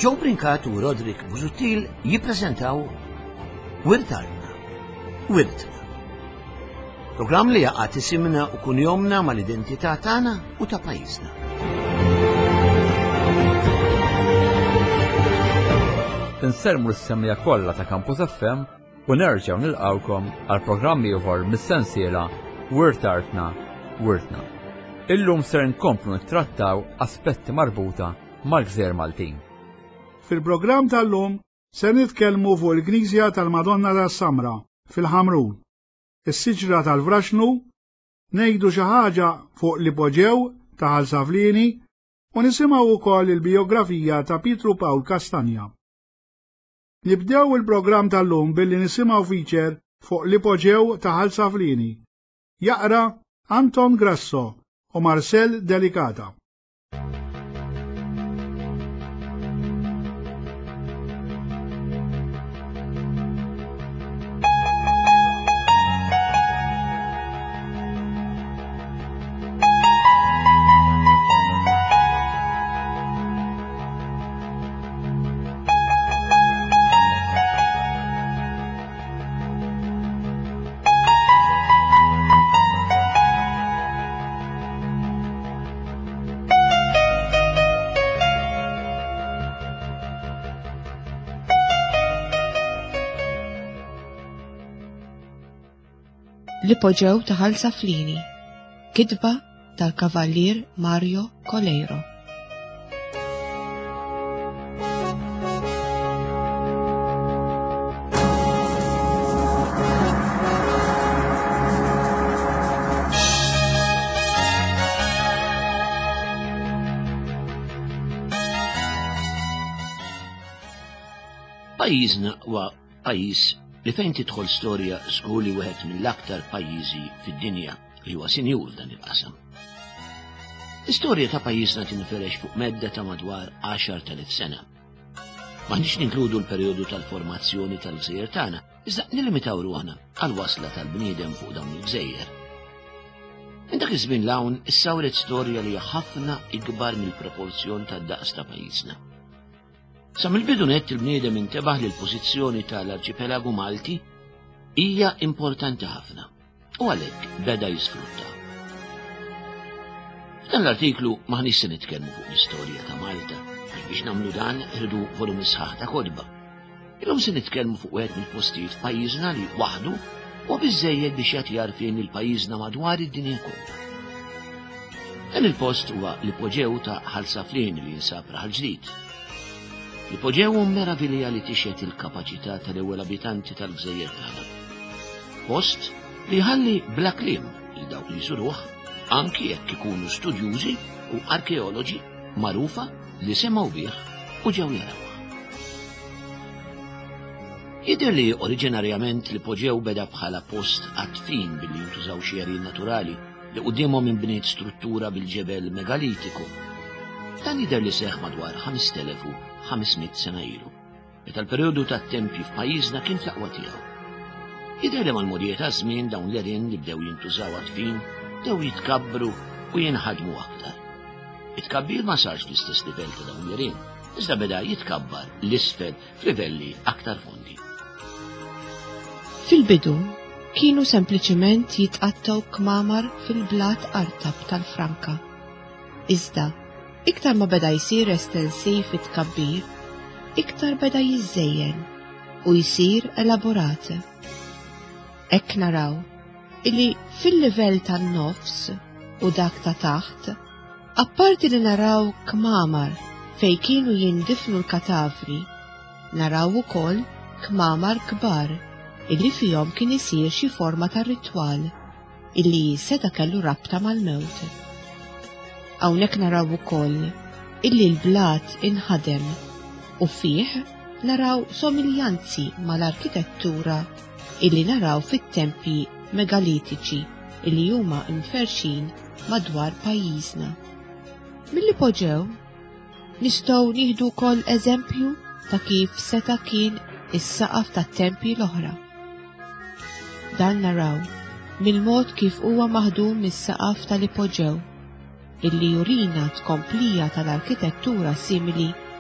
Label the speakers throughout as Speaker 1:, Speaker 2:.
Speaker 1: Joe Brincat u Roderick Busuttil jippreżentaw Wirtartna, Wirtna. Programm li jaqgħad isimna u kunjomna mal-identità tagħna u ta' pajjiżna.
Speaker 2: Insermu l-semmija kollha ta' Campus FM u nerġgħu nilqawkom għal programmi ieħor mis-sensiela Wirtartna, Wirtna. Illum ser nkomplu nittrattaw aspetti marbuta mal-Gżejjer Maltin.
Speaker 3: Fil-programm tal-lum se nitkellmu fuq il-Knisja tal-Madonna tas-Samra fil-Ħamrun, is-siġra tal-Vraxnu, ngħidu xi ħaġa fuq l-ipoġew ta' Ħalsaflieni u nisimgħu wkoll il-biografija ta' Pietru Pawl Kastanja. Nibdew il-programm tal-lum billi nisimgħu feature fuq l-ipoġew ta' Ħalsaflieni. Jaqra Anton Grasso u Marcel Delicata.
Speaker 4: L-ipoġew ta' Ħalsaflieni, kitba tal-Kavallier Mario Coleiro.
Speaker 1: Pajjiżna huwa pajjiż li fejn tidħol storja żgur li wieħed mill-aktar pajjiżi fid-dinja li huwa sinjur dan il-qasam. L-istorja ta' pajjiżna tinferex fuq medda ta' madwar 10,000 sena. M'għandix ninkludu l-perjodu tal-formazzjoni tal-gżejjer tagħna, iżda nilimitaw ruħna għal-wasla tal-bniedem fuq dawn il-gżejjer. Minn dak iż-żmien l-hawn issawret storja li hija ħafna ikbar mill-proporzjon tad-daqs ta' pajjiżna. Sa mill-bidu nett il-bniedem intebaħ li l-pożizzjoni tal-arċipelagu Malti hija importanti ħafna u għalhekk beda jisfrutta. F'dan l-artiklu maħniex se nitkellmu fuq l-istorja ta' Malta, għax biex nagħmlu dan irdu volum sħaħ ta' kodba. Illum se nitkellmu fuq wieħed mill-postijiet f'pajjiżna li waħdu u biżżejjed biex jagħti għarfien il-pajjiżna madwar id-dinja kollha. Dan il-post huwa l-ipoġew ta' Ħalsaflieni li jinsab raħal ġdid. L-ipoġew meravilja li tixet il-kapaċità tal-ewwel abitanti tal-gżejjer tagħna. Post li ħalli bla kliem li dawk li jsuruh anki jekk ikunu studjużi u arkeoloġi magħrufa li semgħu bih u ġew jarawha. Jidher li oriġinarjament l-ipoġew beda bħala post għatfin billi jintużaw xierin naturali li qudiemhom inbniet struttura bil-ġebel megalitiku. Dan jidher li seħħ madwar 5,500 sena ilu, meta l-perjodu tat-tempji f'pajjiżna kien fl-aqwa tiegħu. Jidher li mal-modijiet ta' żmien dawn l-għerien li bdew jintużaw għatfin bdew jitkabbru u jinħadmu aktar. It-tkabbir ma sarx fl-istess livell ta' dawn l-għerien, iżda beda jitkabbar l-isfel f'livelli aktar fondi.
Speaker 4: Fil-bidu kienu sempliċement jitqattaw kmamar fil-blat artab tal-Franka. Iżda iktar ma beda jsir estensiv it-tkabbir, iktar beda jiżżejjen u jsir elaborat. Hekk naraw illi fil-livell tan-nofs u dak ta' taħt, apparti li naraw kmamar fej kienu jindifnu l-katavri, naraw ukoll kmamar kbar illi fihom kien isir xi forma ta' ritwal illi seta' kellu rabta mal-mewt. Hawnhekk naraw ukoll illi l-blat inħadem u fih naraw somiljanzi mal-arkitettura illi naraw fit-tempji megalitiċi illi huma mferxin madwar pajjiżna. Mill-ipoġew nistgħu nieħdu wkoll eżempju ta' kif seta' kien is-saqaf tat-tempji l-oħra. Dan naraw mill-mod kif huwa maħdum mis-saqaf tal-ipoġew illi jurina tkomplija tal-arkitettura simili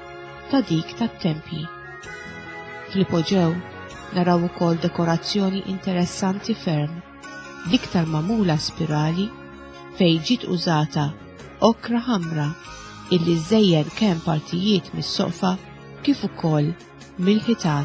Speaker 4: ta' dik tat-tempji. Fl-ipoġew naraw ukoll dekorazzjoni interessanti ferm, dik tal-magħmula spirali fejn ġiet użata okra ħamra illi żżejjer kemm partijiet mis-soqfa kif ukoll mill-ħitan.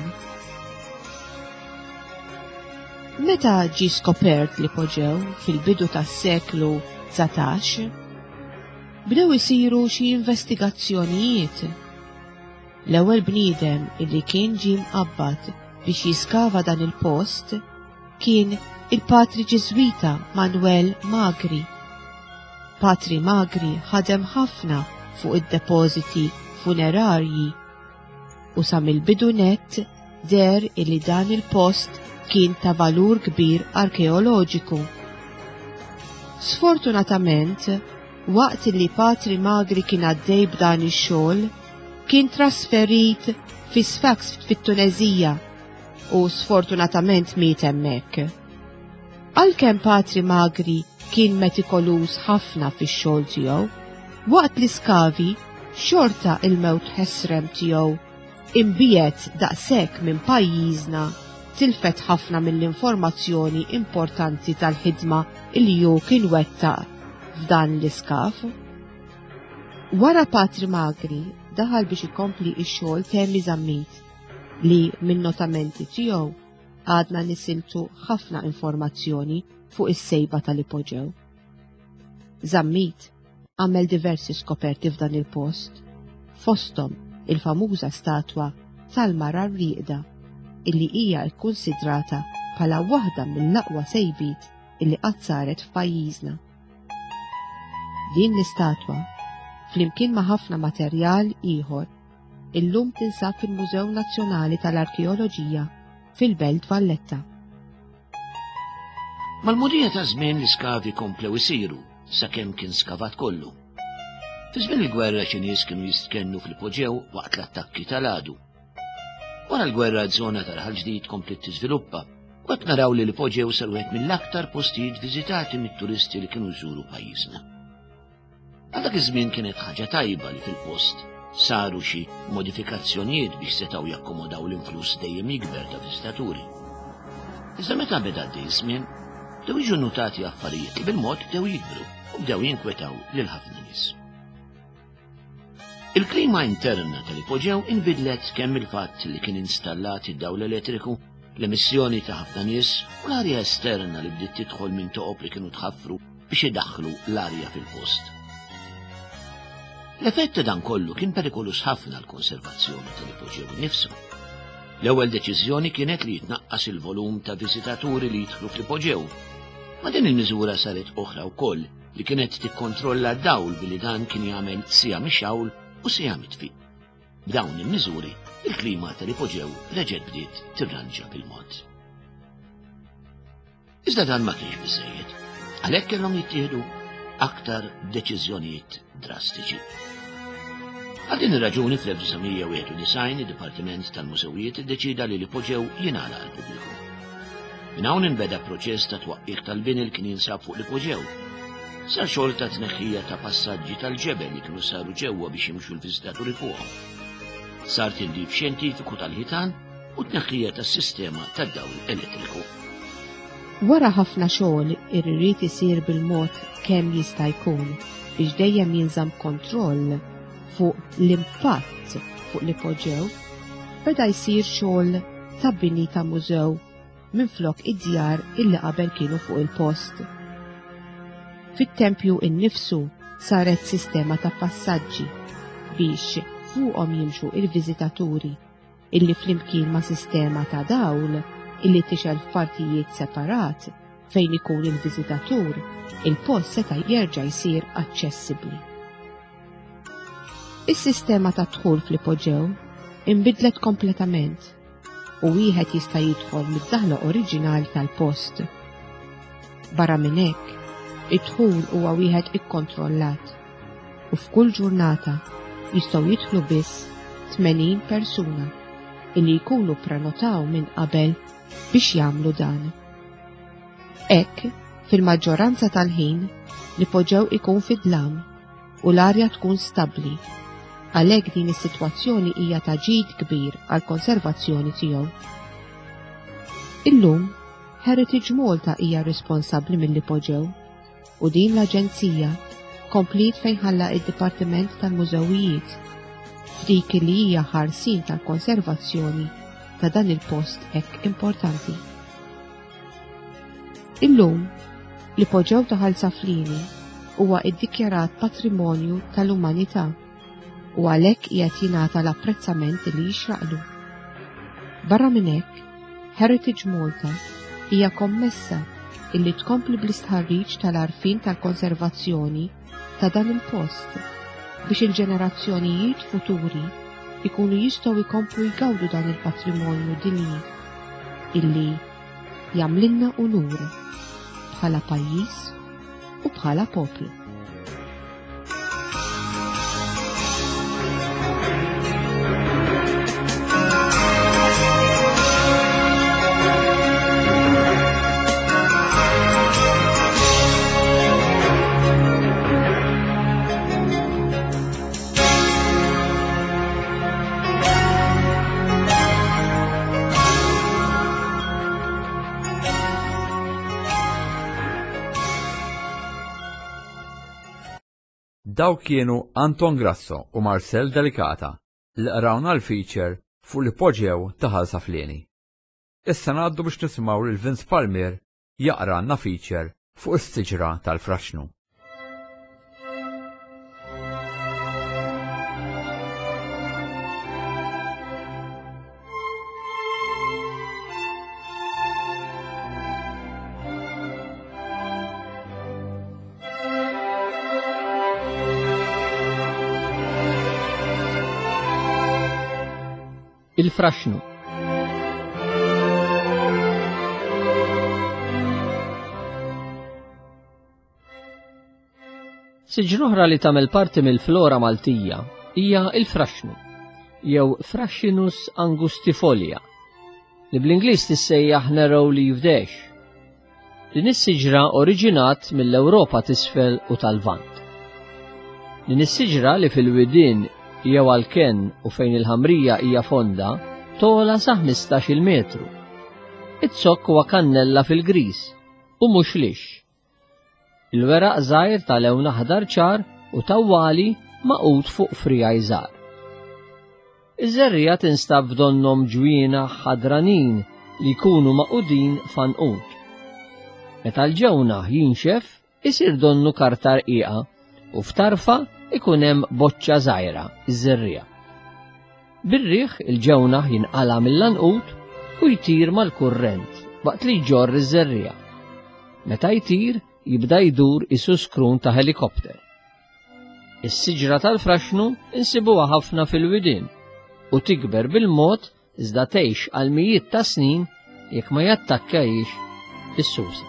Speaker 4: Meta ġie skopert l-ipoġew fil-bidu tas-seklu 19, bdew isiru xi investigazzjonijiet. L-ewwel bniedem illi kien ġie mqabbad biex jiskava dan il-post kien il-Patri Ġiżwita Manuel Magri. Patri Magri ħadem ħafna fuq id-depożiti funerarji u sa mill-bidu nett der illi dan il-post kien ta' valur kbir arkeoloġiku. Sfortunatament, waqt li Patri Magri kien għaddej b'dan ix-xogħol, kien trasferit fi Sfax fit-Tunezija u sfortunatament miet hemmhekk. Għalkemm Patri Magri kien metikolus ħafna fix-xogħol tiegħu, waqt l-iskavi xorta il-mewt ħesrem tiegħu imbiet daqshekk minn pajjiżna tilfet ħafna mill-informazzjoni importanti tal-ħidma li hu kien wettaq f'dan l-iskaf. Wara Patri Magri daħal biex ikompli x-xogħol Temmi Żammit li min-notamenti tiegħu għadna nisiltu ħafna informazzjoni fuq is-sejba tal-ipoġew. Żammit għamel diversi skoperti f'dan il-post, fosthom il-famuża statwa tal-mara rrieqda illi hija kkunsidrata bħala waħda mill-aqwa sejbiet illi qatt saret f'pajjiżna. Din l-istatwa flimkien ma' ħafna materjal ieħor illum tinsab fil-Mużew Nazzjonali tal-Arkeoloġija fil-Belt Valletta.
Speaker 1: Mal-mudija ta' żmien l-iskavi komplew isiru sakemm kien skavat kollu. Fi żmien il-gwerra Ċiniż kienu jistkennu fil-poġew waqt l-attakki tal-għadu. Wara l-gwerra żona tal-ħal ġdid komplet tiżviluppa, waqt naraw li l-poġew sar wieħed mill-aktar postijiet viżitati mit-turisti li kienu jżuru pajjiżna. Għal dak iż-żmien kienet ħaġa tajba li fil-post saru xi modifikazzjonijiet biex setgħu jakkomodaw l-influss dejjem jikber ta' viżitaturi. Iżda meta beda għaddej żmien, bdew jiġu notati affarijiet li bil-mod bdew jikbru u bdew jinkwetaw lil ħafna nies. Il-klima interna tal-ipoġew inbidlet kemm il-fatt li kien installat id-dawl elettriku, l-emissjoni ta' ħafna nies u l-arja esterna li bdiet tidħol minn toqob li kienu tħaffru biex idaħħlu l-arja fil-post. L-effett ta' dan kollu kien perikolus ħafna l-konservazzjoni tal-ipoġew innifsu. L-ewwel deċiżjoni kienet li jitnaqqas il-volum ta' viżitaturi li jidħlu fl-ipoġew. Ma din il-miżura saret oħra wkoll li kienet tikkontrolla d-dawl billi dan kien jagħmel sija mix-xawl u sija mitfi. B'dawn il-miżuri, il-klima tal-ipoġew reġgħet bdiet tirranġa bil-mod. Iżda dan ma kienx biżżejjed, għalhekk kellhom jittieħdu aktar deċiżjonijiet drastiċi. Għal din ir-raġuni fl-1991 id-Dipartiment tal-Mużewijiet iddeċida li l-ipoġew jingħala għal pubbliku. Minn hawn inbeda proċess ta' twaqqif tal-bini li kien jinsab fuq l-ipoġew. Sar xogħol ta' tneħħija ta' passaġġi tal-ġebel li kienu saru ġewwa biex jimxu l-viżitaturi fuqhom. Sar tindif xjentifiku tal-ħitan u tneħħija tas-sistema tad-dawl elettriku.
Speaker 4: Wara ħafna xogħol irrid isir bil-mod kemm jista' jkun biex dejjem jinżamm kontroll fuq l-impatt fuq l-ipoġew, beda jsir xogħol ta' bini ta' mużew minflok id-djar illi qabel kienu fuq il-post. Fit-tempju innifsu saret sistema ta' passaġġi biex fuqhom jimxu il-viżitaturi illi flimkien ma' sistema ta' dawl illi tixel f'partijiet separat fejn ikun il-viżitatur, il-post seta' jerġa' jsir aċċessibbli. Is-sistema ta' dħul fl-ipoġew inbidlet kompletament u wieħed jista' jidħol mid-daħla oriġinali tal-post. Barra minn hekk, id-dħul huwa wieħed ikkontrollat u f'kull ġurnata jistgħu jidħlu biss 80 persuna illi jkunu prenotaw minn qabel biex jagħmlu dan. Hekk, fil-maġġoranza tal-ħin, l-ipoġew ikun fid-dlam u l-arja tkun stabbli, Għalhekk din is-sitwazzjoni hija ta' ġid kbir għall-konservazzjoni tiegħu. Illum, Heritage Malta hija responsabbli mill-Lipoġew u din l-aġenzija komplit fejn ħalla id-Dipartiment tal-Mużewijiet f'dik li hija ħarsin tal-konservazzjoni ta' dan il-post hekk importanti. Illum, Lipoġew ta' Ħalsaflieni huwa iddikjarat patrimonju tal-umanità u għalhekk qiegħed jingħata l-apprezzament li jixraqlu. Barra minn hekk, Heritage Malta hija kommessa illi tkompli bl-istħarriġ tal-għarfien tal-konservazzjoni ta' dan il-post biex il-ġenerazzjonijiet futuri ikunu jistgħu jkomplu jgawdu dan il-patrimonju dinji illi jagħmlilna unur bħala pajjiż u bħala poplu.
Speaker 2: Daw kienu Anton Grasso u Marcel Delicata li qrawna l-feature fuq Lipoġew ta' Ħalsaflieni. Issa ngħaddu biex nisimgħu lil Vince Palmer jaqranna feature fuq is-siġra tal-Fraxnu.
Speaker 5: Il-Fraxnu. Siġra oħra li tagħmel parti mill-flora Maltija hija il-Fraxnu, jew Fraxinus angustifolia, li bl-Ingliż tissejjaħ narrow leaf dash. Din is-siġra oriġinat mill-Ewropa t'isfel u tal-Lvant. Din is-siġra li fil-widien jew għal-ken u fejn il-ħamrija hija fonda tola sa 15-il metru. It-zokk huwa kannella fil-gris u mhux lix. Il-weraq żgħir tal-lewn aħdar ċar u tawwali maqut fuq frijaj żgħar. Iż-żerrija tinstab f'donnhom ġwiena ħadranin li jkunu maqudin fanqut. Meta l-ġewnaħ jinxef isir donnu karta rqiqa u f'tarfa ikun hemm boċċa żgħira, iż-żerrija. Bir-riħ il-ġewnaħ jinqala mill-lanqut u jtir mal-kurrent waqt li jġorr iż-żerrija. Meta jtir jibda jdur isu skrun ta' helikopter. Is-siġra tal-Fraxnu insibuha ħafna fil-widien u tikber bil-mod iżda tgħix għal mijiet ta' snin jekk ma jattakkajhiex is-susa.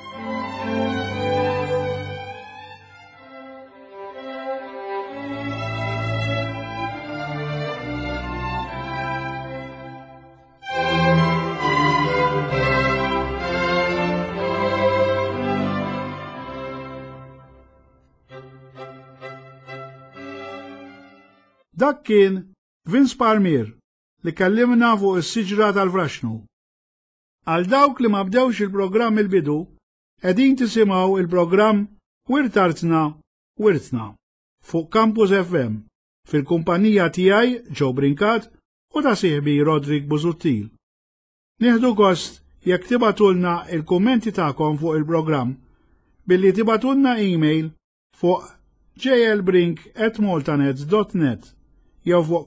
Speaker 3: Dak kien Vince Palmer li kellimna fuq is-siġra tal-Fraxnu. Għal dawk li ma bdewx il-programm il-bidu, qegħdin tisimgħu il-programm Wirt Artna Wirtna fuq Campus FM fil-kumpanija tiegħi Joe Brinkat u ta' sieħbi Rodrik Busuttil. Nieħdu gost jekk tibatulna il-kummenti tagħkom fuq il-programm billi tibatulna email fuq jlbrink@maltanet.net jew fuq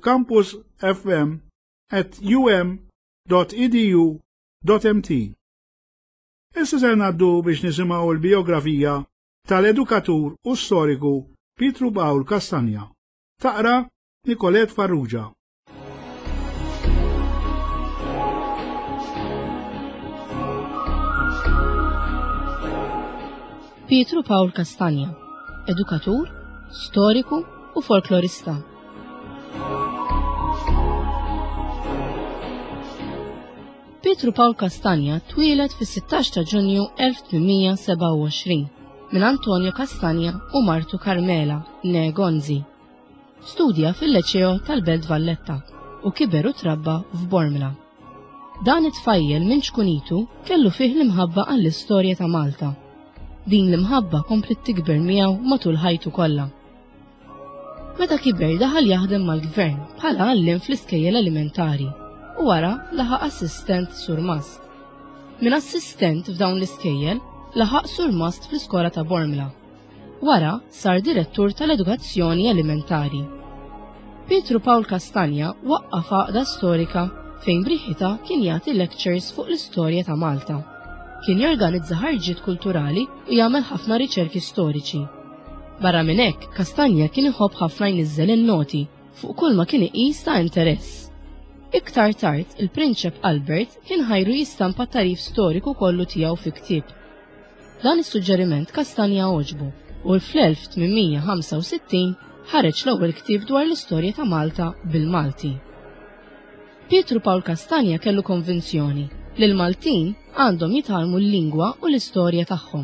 Speaker 3: campusfm@um.edu.mt. Issa se ngħaddu biex nisimgħu l-biografija tal-edukatur u storiku Pietru Paul Castagna. Taqra Nicolette Farrugia.
Speaker 6: Pietru Paul Castagna, edukatur, storiku u folklorista. Pietru Paul Castagna twieled fis-16 ta' Ġunju 1827 minn Antonio Castagna u martu Carmela, ne Gonzi. studja fil-Liċeo tal-Belt Valletta u kiber u trabba f'Bormla. Dan it-tfajjel minn xkunitu kellu fih l-imħabba għall-istorja ta' Malta. Din l-imħabba komplet tikber miegħu matul ħajtu kollha. Meta kiber daħal jaħdem mal-gvern bħala għallim fl-iskejjel elementari u wara laħaq assistent surmast. Min assistent f'dawn l-iskejjel laħaq surmast fl-iskola ta' Bormla. Wara sar direttur tal-edukazzjoni elementari. Pietru Paul Castagna waqqaf għaqda storika fejn briħita kien jagħti lectures fuq l-istorja ta' Malta. Kien jorganizza ħarġiet kulturali u jagħmel ħafna riċerki storiċi. Barra minn hekk, Castagna kien iħobb ħafna jniżżel in-noti fuq kull ma kien iqis ta' interess. Iktar tard, il-Prinċep Albert kien ħajru jistampa tarif storiku kollu tiegħu fi ktieb. Dan is-suġġeriment Castagna oġbu u fl-1865 ħareġ l-ewwel ktieb dwar l-istorja ta' Malta bil-Malti. Pietru Paul Castagna kellu konvinzjoni li l-Maltin għandhom jitgħallmu l-lingwa u l-istorja tagħhom.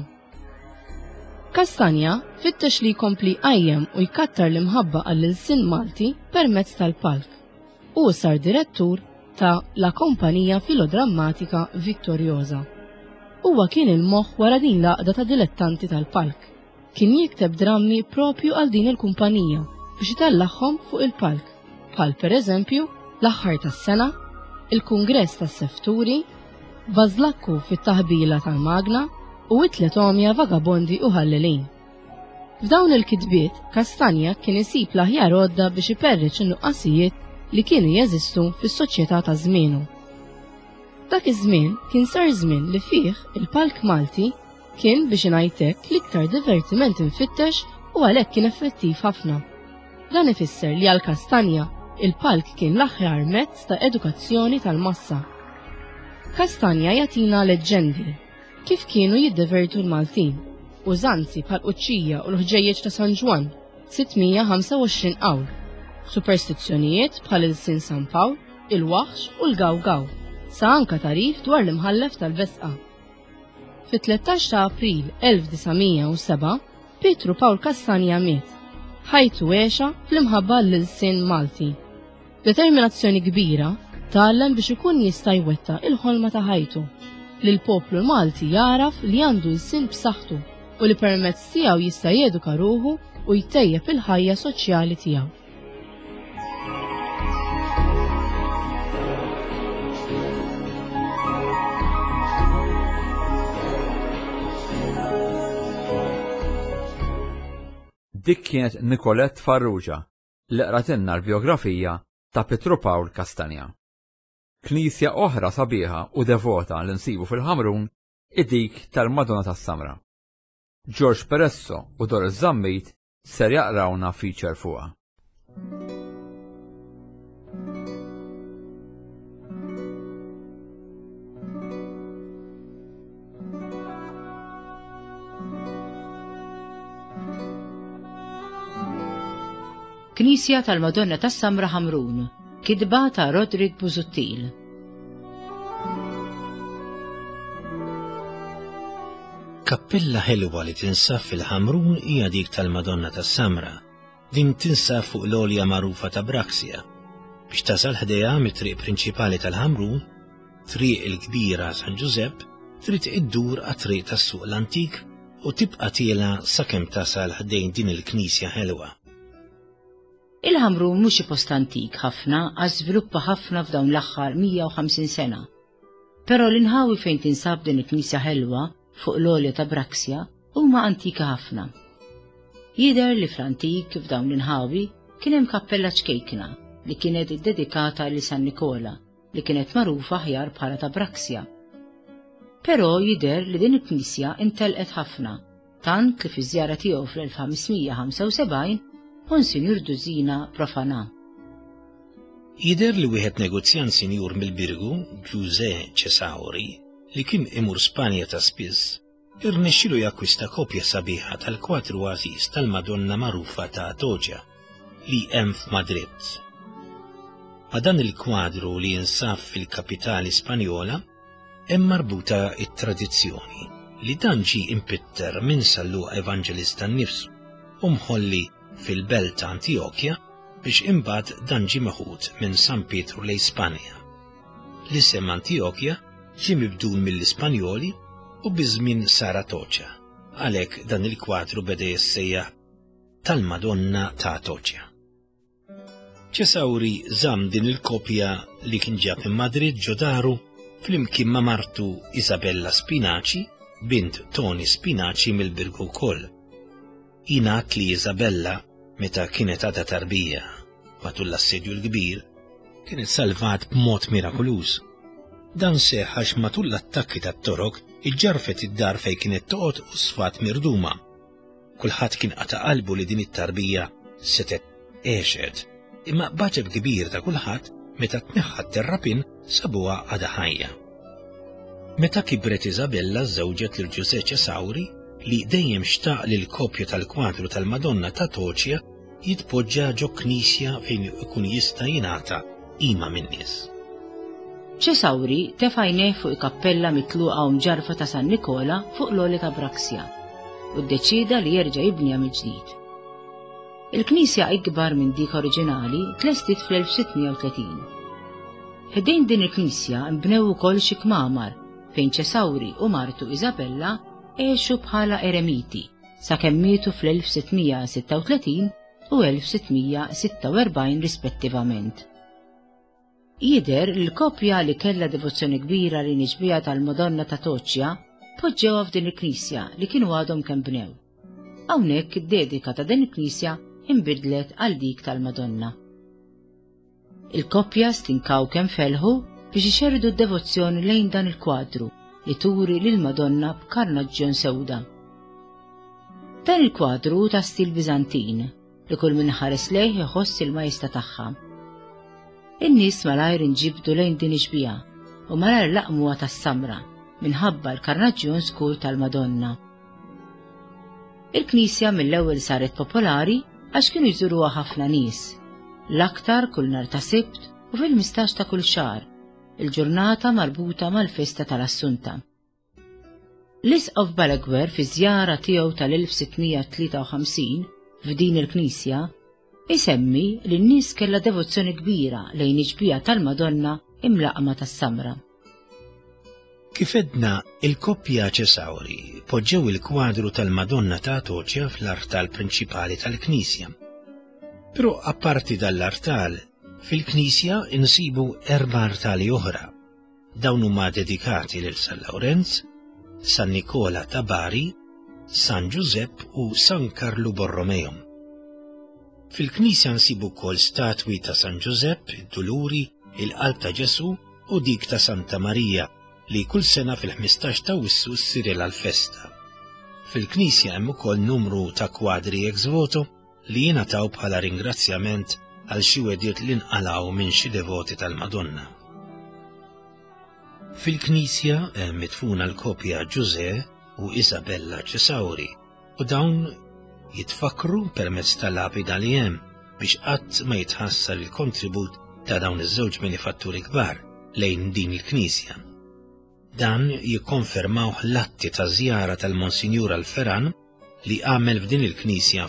Speaker 6: Castagna fittex li jkompli qajjem u jkattar l-imħabba għall-ilsien Malti permezz tal-palk u sar direttur ta' La Kompanija Filodrammatika Vittorjosa. Huwa kien il-moħħ wara din l-għaqda ta' dilettanti tal-palk. Kien jikteb drammi propju għal din il-kumpanija biex itellaħħom fuq il-palk, bħal pereżempju L-aħħar tas-sena, il-Kungress tas-Sefturi, Bażlakku fit-taħbila tal-Magna u It-tlet Omja Vagabondi u Ħallelin. F'dawn il-kitbiet, Castagna kien isib l-aħjar għodda biex iperreċ in-nuqqasijiet li kienu jeżistu fis-soċjetà ta' żmienu. Dak iż-żmien kien sar żmien li fih il-palk Malti kien biex ngħidlek l-iktar divertiment infittex u għalhekk kien effettiv ħafna. Dan ifisser li għal Castagna il-palk kien l-aħjar mezz ta' edukazzjoni tal-massa. Castagna jagħtina leġġendi kif kienu jiddivertu l-Maltin, użanzi bħal quċċija u l-ħġejjeġ ta' San Ġwan, 625 qawl, superstizzjonijiet bħal il-Sin San Pawl, il-Waħx u l-Gawgaw, sa anka tarif dwar l-imħallef tal-Vesqa. Fit-13 ta' April 1907, Pietru Paul Castagna miet, ħajtu għexa fl-imħabba l-ilsien Malti. Determinazzjoni kbira tgħallem biex ikun jista' jwetta il-ħolma ta' ħajtu li l-poplu Malti jaraf li għandu l-sin b'saħħtu u li permezz tiegħu jista' jeduka ruħu u jtejjeb il-ħajja soċjali tiegħu.
Speaker 2: Dik kienet Nicolette Farrugia li qratilna l-biografija ta' Pietru Paul Castagna. Knisja oħra sabiħa u devota li nsibu fil-Ħamrun id-dik tal-Madonna tas-Samra. George Peresso u Doris Zammit ser jaqrawna feature fuqha.
Speaker 7: Knisja tal-Madonna tas-Samra Ħamrun, kitba ta' Roderick Busuttil.
Speaker 8: Kappella ħelwa li tinsab fil-Ħamrun hija dik tal-Madonna tas-Samra. Din tinsab fuq l-olja magħrufa ta' Braxia. Biex tasal ħdejha mit-triq prinċipali tal-Ħamrun, triq il-kbira San Giuseppe, trid iddur għat-triq tas-suq l-antik u tibqa' tiela sakemm tasal ħdejn din il-knisja ħelwa.
Speaker 7: Il-Ħamrun mhux post antik ħafna għaż żviluppa ħafna f'dawn l-aħħar 150 sena. Però l-inħawi fejn tinsab din il-knisja ħelwa fuq l-olja ta' Braxia huma antika ħafna. Jidher li fl-antik f'dawn l-inħawi kien hemm kappella ċkejkna li kienet iddedikata li San Nikola li kienet magħrufa aħjar bħala ta' Braxia. Però jidher li din il-knisja intelqet ħafna, tant li fiż-żjara tiegħu fl-1575 Monsignor Duzina profana.
Speaker 8: Jidher li wieħed negozjan sinjur mill-Birgu, Giuse Cesauri, li kien imur Spanja ta' spiss, irnexxielu jakkwista kopja sabiħa tal-kwatru Aziz tal-Madonna magħrufa ta' Atoġa li hemm f'Madrid. Ma' dan il-kwadru li jinsab fil-kapitali Spanjola hemm marbuta it-tradizzjoni li dan ġie impitter minn Salluq Evanġelista nnifsu u mħolli fil-belt ta' Antiokkja biex imbagħad dan ġie meħud minn San Pietru lejn Spanja. L-isem Antiochia ġie mibdul mill-Ispanjoli u biżmien sara Atoċja, għalhekk dan il-kwadru beda jissejjaħ tal-Madonna ta' Atoċja. Cesauri żamm din il-kopja li kien ġab minn Madrid ġo daru flimkien ma' martu Isabella Spinaci, bint Toni Spinaci mill-Birgu wkoll. Jingħad li Isabella meta kienet għadha tarbija matul l-assedju l-kbir kienet salvat b'mod mirakoluż. Dan seħħ għax matul l-attakki tat-torok iġġarfet id-dar fejn kienet toqgħod u sfat mirduma. Kulħadd kien qata' qalbu li din it-tarbija setet għexet, imma baġeb kbir ta' kulħadd meta tneħħat terrapin sabuha għadha ħajja. Meta kibret Isabella żżewġet lil José Cesauri li dejjem xtaq li l-kopja tal-kwadru tal-Madonna ta' Atoċja jitpoġġa ġo knisja fejn ikun jista' jingħata qima min-nies.
Speaker 7: Cesauri tefa' jnejh fuq il-kappella mitluqa u mġarfa ta' San Nikola fuq l-Oli ta' Braxia u ddeċida li jerġa' jibniha mill-ġdid. Il-knisja ikbar minn dik oriġinali tlestit fl-1630. Ħdejn din il-knisja nbnew ukoll xi kmamar fejn Cesauri u martu Isabella għexu bħala eremiti sakemm mietu fl-1636 u 1646 rispettivament. Jidher l-kopja li kellha devozzjoni kbira li niġbija tal-Madonna ta' Atoċja poġġewha f'din il-knisja li kienu għadhom kemm bnew. Hawnhekk id-dedika ta' din il-knisja inbidlet għal dik tal-Madonna. Il-kopja stinkaw kemm felħu biex ixerdu d-devozzjoni lejn dan il-kwadru li turi lill-Madonna b'karnaġġjon sewda. Dan il-kwadru ta' stil Biżantin li kull min ħares lejh iħoss il-majesta tagħha. In-nies malajr inġibdu lejn din iġbija u malajr laqmuha tas-samra minħabba l-karnaġġjon skur tal-Madonna. Il-knisja mill-ewwel saret popolari għax kienu jżuruha ħafna nies, l-aktar kull nhar ta' Sibt u fil-15 ta' kull xahar, il-ġurnata marbuta mal-festa tal-Assunta. L-Isqof Balaguer fi żjara tiegħu tal-1653 f'din il-knisja isemmi li n-nies kellha devozzjoni kbira lejn iġbija tal-Madonna imlaqma tas-samra.
Speaker 8: Kif edna, il-koppja Cesauri poġġew il-kwadru tal-Madonna ta' Atoċja fl-artal prinċipali tal-Knisja. Però apparti dall-artal, fil-Knisja insibu 4 artali oħra. Dawn huma dedikati lil San Lawrenz, San Nikola ta' Bari, San Giuseppe u San Carlo Borromeo. Fil-Knisja nsibu wkoll statwi ta' San Giuseppe, id-Duluri, il-Qalb ta' Ġesu u dik ta' Santa Marija li kull sena fil-15 ta' Wissu ssir għall-festa. Fil-Knisja hemm ukoll numru ta' kwadri ex voto li jingħataw bħala ringrazzjament għal xi wediet li nqalgħu minn xi devoti tal-Madonna. Fil-Knisja hemm mitfuna l-kopja José u Isabella Cesauri u dawn jitfakru permezz tal-lapida li hemm biex qatt ma jitħassar il-kontribut ta' dawn iż-żewġ manifatturi kbar lejn din il-Knisja. Dan jikkonfermaw l-atti ta' żjara tal-Monsinjur Alferan li għamel f'din il-Knisja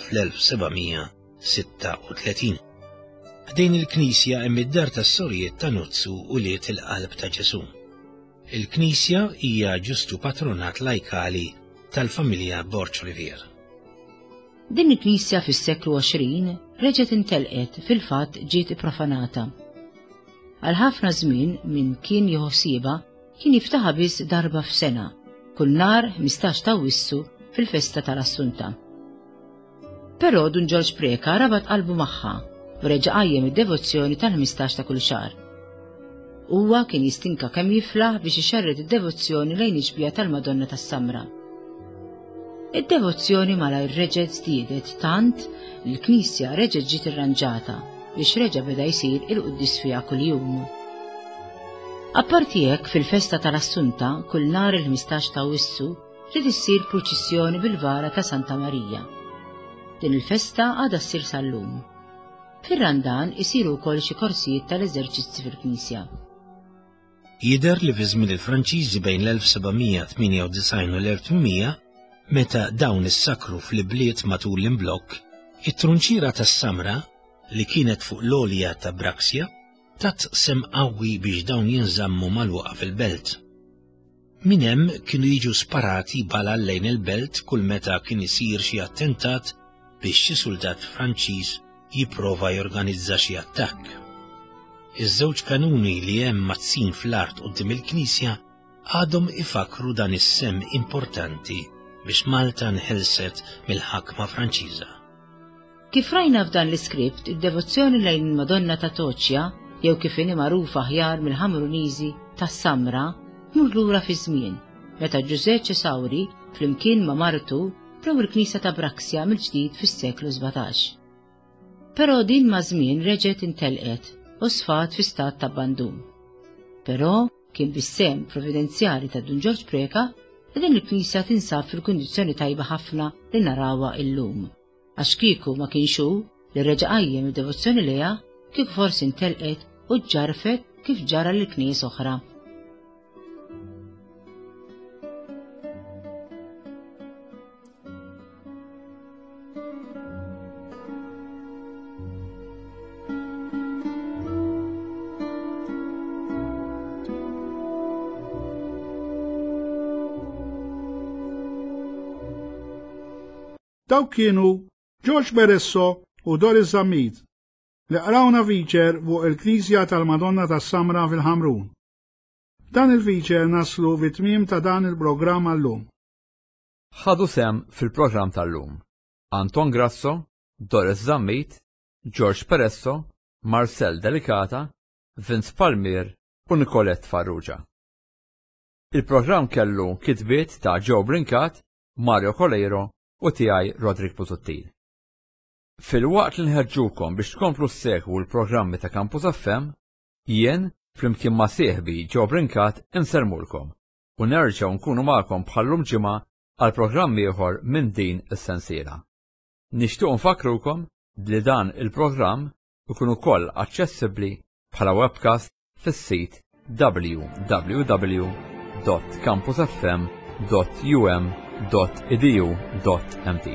Speaker 8: fl-1736. F'din il-Knisja hemm id-dar tas-Sorijiet ta' Nuzzu u liet il-Qalb ta' Ġesu. Il-Knisja hija ġustu patronat laikali tal-familja Borch Rivier.
Speaker 7: Din il-Knisja fis-seklu 20 reġgħet intelqet fil-fatt ġiet profanata. Għal ħafna żmien min kien jħossiba kien jiftaħa biss darba f'sena, kull nhar 15 ta' Wissu fil-festa tal-Assunta. Però Dun George Preka rabat qalbu magħha u reġa' qajjem id-devozzjoni tal-15 ta' kull xahar. Huwa kien jistinka kemm jiflaħ biex ixerred id-devozzjoni lejn iġbija tal-Madonna tas-Samra. Id-devozzjoni malajr reġgħet żdiedet tant li l-Knisja reġgħet ġiet irranġata biex reġa' beda jsir il-qudies fiha kuljum. Apparti hekk fil-festa tal-Assunta kull nhar il-15 ta' Wissu trid issir proċissjoni bil-vara ta' Santa Marija. Din il-festa għadha ssir sal-lum. Fir-Randan isiru wkoll xi korsijiet tal-eżerċizzi fil-Knisja.
Speaker 8: Jidher li fi żmien il-Franċiżi bejn l-1798 u l-1800 meta dawn issakru fl-ibliet matul l-imblokk, it-trunċira tas-Samra li kienet fuq l-għolja ta' Braxja tat sem qawwi biex dawn jinżammu mal-waqa fil-belt. Min hemm kienu jiġu sparati bala lejn il-belt kull meta kien isir xi attentat biex xi soldat Franċiż jipprova jorganizza xi attakk. Iż-żewġ kanuni li hemm mazzin fl-art quddiem il-Knisja għadhom ifakru dan is-sem importanti biex Malta nħelset mill-ħakma Franċiża.
Speaker 7: Kif rajna f'dan l-iskript, id-devozzjoni lejn il-Madonna ta' Toċja, jew kif inhi magħrufa aħjar mill-Ħamruniżi tas-Samra, mur lura fi żmien, meta Giuseppe Cesauri flimkien ma' martu bnew il-Knisja ta' Braxja mill-ġdid fis-seklu 17. Però din ma' żmien reġgħet intelqet u sfat fi stat ta' abbandun. Però kien bis-sem providenzjali ta' Dun Ġorġ Preka li din il-Knisja tinsab fil-kundizzjoni tajba ħafna li narawha illum. Għax kieku ma kienx hu li reġa' qajjem id-devozzjoni leha kieku forsi intelqet u ġġarfet kif ġara l-knies oħra.
Speaker 3: Dawk kienu George Beresso u Doris Zammit li qrawna feature fuq il-Knisja tal-Madonna tas-Samra fil-Ħamrun. Dan il-feature naslu fit-tmiem ta' dan il-programm għallum.
Speaker 2: Ħadu sem fil-programm tal-lum Anton Grasso, Doris Zammit, George Beresso, Marcel Delicata, Vince Palmier u Nicolette Farrugia. Il-programm kellu kitbiet ta' Joe Brinkat, Mario Coleiro u tiegħi Rodrik Busuttil. Fil-waqt li nħeġġukom biex tkomplu segwu l-programmi ta' Campus FM, jien flimkien ma' sieħbi Joe Brinkat insermulkom u nerġgħu nkunu magħkom bħallum ġimgħa għal programmi ieħor minn din is-sensiela. Nixtieq nfakrukom li dan il-programm ikun ukoll aċċessibbli bħala webcast fis-sit www.campusfm.edu.mt.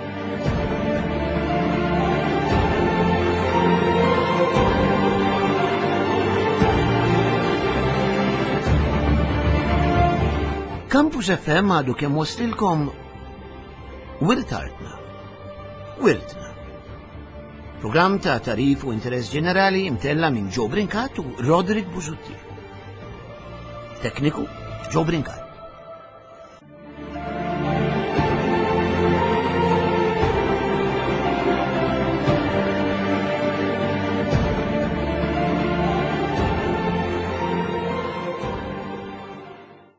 Speaker 1: Campus FM għadu kemm wastilkom Wirtartna. Wirtna. Programm ta' tarif u interess ġenerali imtella minn Joe Brinkat u Rodrik Busuttil. Tekniku Joe Brinkat.